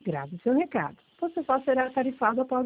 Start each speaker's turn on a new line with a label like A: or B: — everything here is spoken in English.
A: Grave seu recado. Você só será tarifado após